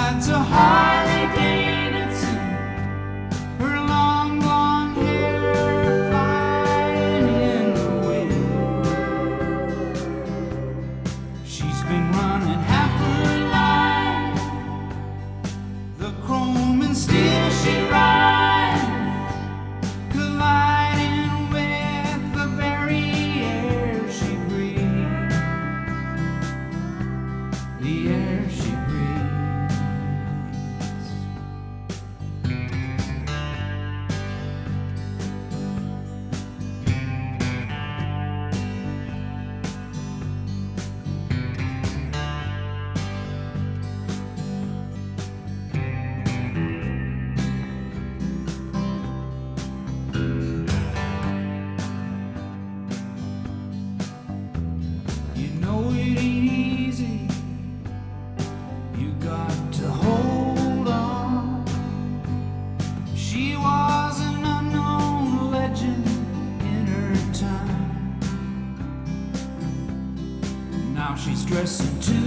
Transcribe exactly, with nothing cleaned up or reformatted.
rides a Harley Davidson, her long blonde hair flying in the wind. She's been running half her life, the chrome and steel she rides, colliding with the very air she breathes, the air she breathes. You know it ain't easy, you got to hold on. She was an unknown legend in her time. Now she's dressing to